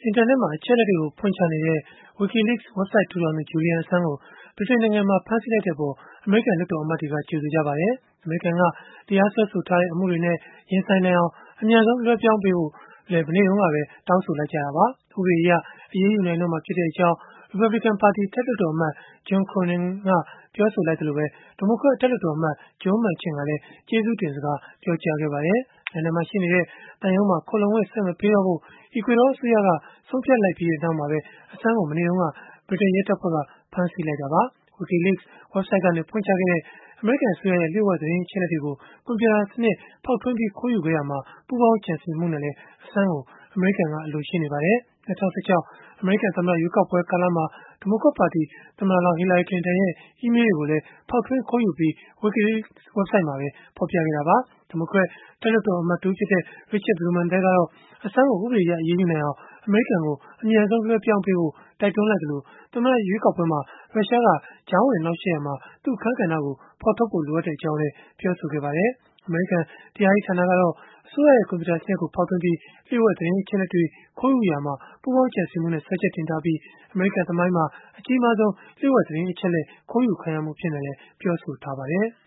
အင်တာနက်မှာ အချက်အလက်တွေကို ဖွင့်ချနေတဲ့ Wikileaks ဝဘ်ဆိုဒ်ထူထောင်သူ Julian Assange ကို ဗြိတိန်နိုင်ငံမှာ ဖမ်းဆီးလိုက်တဲ့အပေါ် အမေရိကန် လွှတ်တော်အမတ်တွေက ကြိုဆိုကြပါတယ်။ အမေရိကန်က တရားစွဲဆိုထားတဲ့ အမှုတွေနဲ့ ရင်ဆိုင်နိုင်အောင် အမြန်ဆုံး လွဲှပြောင်းပေးဖို့လည်း မနေ့တုန်းကပဲ တောင်းဆိုလိုက်ကြတာပါ။ ဥပဒေအရ အရေးယူနိုင်တော့မှာ ဖြစ်ကြောင်း ရီပတ်ဘလစ်ကန်ပါတီ အထက်လွှတ်တော်အမတ် John Cornyn ကပြောဆိုလိုက်သလို၊ ဒီမိုကရက် အထက်လွှတ်တော်အမတ် Joe Manchin ကလည်း ကျေးဇူးတင်စကား ပြောကြားခဲ့ပါတယ်။ လန်ဒန်မှာရှိနေတဲ့ သံရုံးမှာ ခိုလှုံခွင့် ဆက်မပေးတော့ဖို့ အီကွေဒေါအစိုးရက ဆုံးဖြတ်လိုက်ပြီးနောက်မှာပဲ Assange ကို မနေ့တုန်းက ဗြိတိန်ရဲတပ်ဖွဲ့က ဖမ်းဆီးလိုက်တာပါ။ Wikileaks ဝဘ်ဆိုဒ်ကနေ ဖွင့်ချခဲ့တဲ့ အမေရိကန် အစိုးရရဲ့ လျို့ဝှက်သတင်း အချက်အလက်တွေကို ကွန်ပျူတာစနစ် ဖောက်ထွင်းပြီး ခိုးယူခဲ့ရာမှာ ပူးပေါင်းကြံစည်မှုနဲ့လည်း Assange ကို အမေရိကန်က အလိုရှိနေပါတယ်။ ၂၀၁၆ အမေရိကန်သမ္မတ ရွေးကောက်ပွဲကာလမှာ ဒီမိုကရက်ပါတီ သမ္မတလောင်း Hillary Clinton ရဲ့ အီးမေးလ်တွေကိုလည်း ဖောက်ထွင်းခိုးယူပြီး Wikileaks ဝဘ်ဆိုဒ်မှာပဲ ဖော်ပြခဲ့တာပါ။ ဒီမိုကရက် အထက်လွှတ်တော်အမတ်တဦးဖြစ်တဲ့ Richard Blumenthal ကတော့ Assange ကို ဥပဒေအရ အရေးယူနိုင်အောင် အမေရိကန်ကို အမြန်ဆုံး လွဲှပြောင်းပေးဖို့ တိုက်တွန်းလိုက်သလို၊ သမ္မတရွေးကောက်ပွဲမှာ ရုရှားက ကြားဝင်နှောက်ယှက်ရာမှာ သူ့အခန်းကဏ္ဍကို ဖော်ထုတ်ဖို့ လိုအပ်ကြောင်းလည်း ပြောဆိုခဲ့ပါတယ်။ အမေရိကန် တရားရေးဌာနကတော့ အစိုးရရဲ့ ကွန်ပျူတာစနစ်ကို ဖောက်ထွင်းပြီး လျို့ဝှက်သတင်းအချက်အလက်တွေ ခိုးယူရာမှာ ပူးပေါင်းကြံစည်မှုနဲ့ စွဲချက်တင်ထားပြီး၊ အမေရိကန် သမိုင်းမှာ အကြီးမားဆုံး လျို့ဝှက်သတင်းအချက်အလက် ခိုးယူခံရမှု အဖြစ်နဲ့လည်း ပြောဆိုထားပါတယ်။